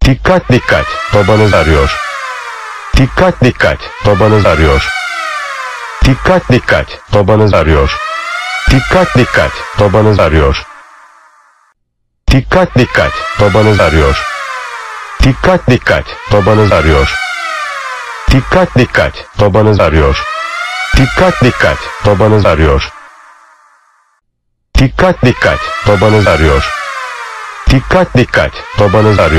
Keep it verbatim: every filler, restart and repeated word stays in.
Dikkat dikkat, babanız arıyor. Dikkat dikkat, babanız arıyor. Dikkat dikkat, babanız arıyor. Dikkat dikkat, babanız arıyor. Dikkat dikkat, babanız arıyor. Dikkat dikkat, babanız arıyor. Dikkat dikkat, babanız arıyor. Dikkat dikkat, babanız arıyor. Dikkat dikkat, babanız arıyor. Dikkat dikkat, babanız arıyor.